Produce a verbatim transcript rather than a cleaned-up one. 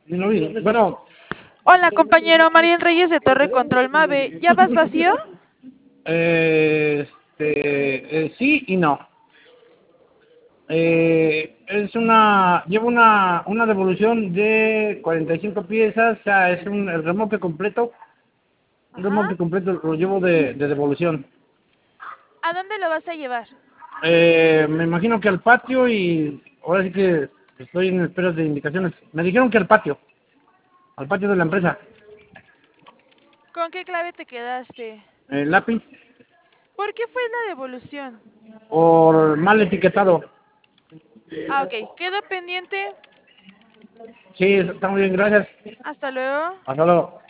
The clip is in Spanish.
Ni lo vi. Bueno, Hola, compañero Mariel Reyes de Torre Control Mave. ¿Ya vas vacío? eh, este, eh, sí y no. Eh, es una, llevo una, una devolución de cuarenta y cinco piezas, o sea, es un el remolque completo, un Ajá. remolque completo lo llevo de, de devolución. ¿A dónde lo vas a llevar? Eh, me imagino que al patio y ahora sí que estoy en espera de indicaciones. Me dijeron que al patio, al patio de la empresa. ¿Con qué clave te quedaste? El lápiz ¿Por qué fue la devolución? por mal etiquetado. Ah, ok. Quedó pendiente. Sí, está muy bien, gracias. Hasta luego. Hasta luego.